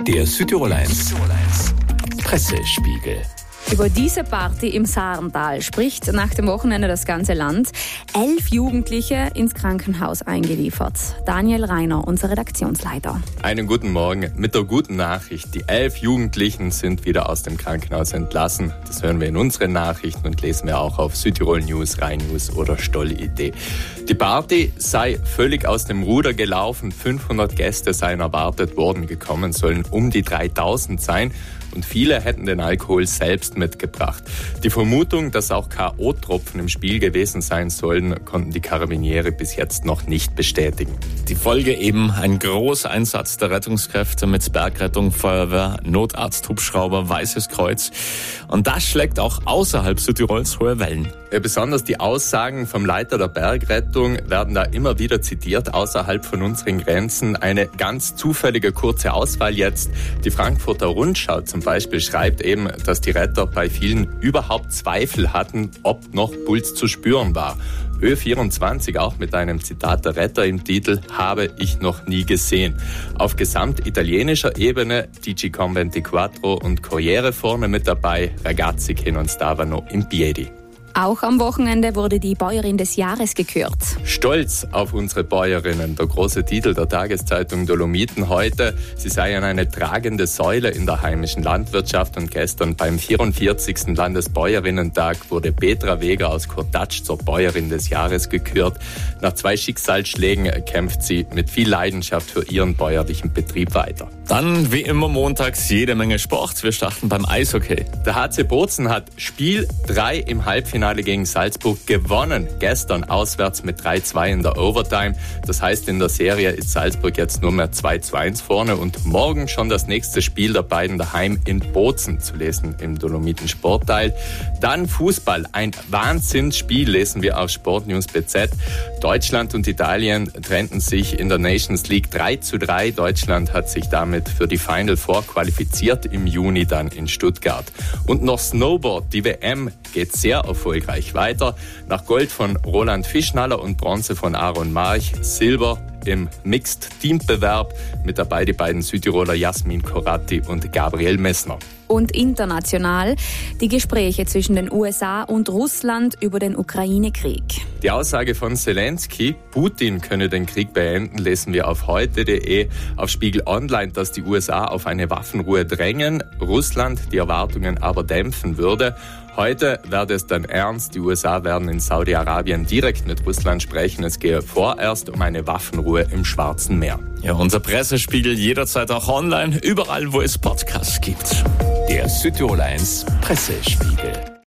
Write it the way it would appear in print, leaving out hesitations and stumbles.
Der Südtirol 1 Pressespiegel. Über diese Party im Saarental spricht nach dem Wochenende das ganze Land. 11 Jugendliche ins Krankenhaus eingeliefert. Daniel Reiner, unser Redaktionsleiter. Einen guten Morgen mit der guten Nachricht. Die 11 Jugendlichen sind wieder aus dem Krankenhaus entlassen. Das hören wir in unseren Nachrichten und lesen wir auch auf Südtirol News, Rhein News oder Stoll.it. Die Party sei völlig aus dem Ruder gelaufen. 500 Gäste seien erwartet worden. Gekommen sollen um die 3000 sein. Und viele hätten den Alkohol selbst mitgebracht. Die Vermutung, dass auch K.O.-Tropfen im Spiel gewesen sein sollen, konnten die Karabiniere bis jetzt noch nicht bestätigen. Die Folge eben ein großer Einsatz der Rettungskräfte mit Bergrettung, Feuerwehr, Notarzt, Hubschrauber, Weißes Kreuz. Und das schlägt auch außerhalb Südtirols hohe Wellen. Ja, besonders die Aussagen vom Leiter der Bergrettung werden da immer wieder zitiert, außerhalb von unseren Grenzen. Eine ganz zufällige kurze Auswahl jetzt. Die Frankfurter Rundschau zum Beispiel schreibt eben, dass die Retter bei vielen überhaupt Zweifel hatten, ob noch Puls zu spüren war. Ö24 auch mit einem Zitat der Retter im Titel, habe ich noch nie gesehen. Auf gesamtitalienischer Ebene TG Con24 und Corriere vorne mit dabei, Ragazzi che non stavano in piedi. Auch am Wochenende wurde die Bäuerin des Jahres gekürt. Stolz auf unsere Bäuerinnen, der große Titel der Tageszeitung Dolomiten heute. Sie seien eine tragende Säule in der heimischen Landwirtschaft und gestern beim 44. Landesbäuerinnentag wurde Petra Weger aus Kortatsch zur Bäuerin des Jahres gekürt. Nach 2 Schicksalsschlägen kämpft sie mit viel Leidenschaft für ihren bäuerlichen Betrieb weiter. Dann wie immer montags jede Menge Sport. Wir starten beim Eishockey. Der HC Bozen hat Spiel 3 im Halbfinale gegen Salzburg gewonnen. Gestern auswärts mit 3-2 in der Overtime. Das heißt, in der Serie ist Salzburg jetzt nur mehr 2-1 vorne und morgen schon das nächste Spiel der beiden daheim in Bozen zu lesen im Dolomiten Sportteil. Dann Fußball. Ein Wahnsinnsspiel lesen wir auf Sportnews BZ. Deutschland und Italien trennten sich in der Nations League 3-3. Deutschland hat sich damit für die Final Four qualifiziert im Juni dann in Stuttgart. Und noch Snowboard. Die WM geht sehr erfolgreich weiter. Nach Gold von Roland Fischnaller und Bronze von Aaron March, Silber im Mixed-Teambewerb. Mit dabei die beiden Südtiroler Jasmin Koratti und Gabriel Messner. Und international die Gespräche zwischen den USA und Russland über den Ukraine-Krieg. Die Aussage von Zelensky, Putin könne den Krieg beenden, lesen wir auf heute.de, auf Spiegel Online, dass die USA auf eine Waffenruhe drängen, Russland die Erwartungen aber dämpfen würde. Heute werde es dann ernst. Die USA werden in Saudi-Arabien direkt mit Russland sprechen. Es gehe vorerst um eine Waffenruhe im Schwarzen Meer. Ja, unser Pressespiegel jederzeit auch online, überall wo es Podcasts gibt. Der Südtirol 1 Pressespiegel.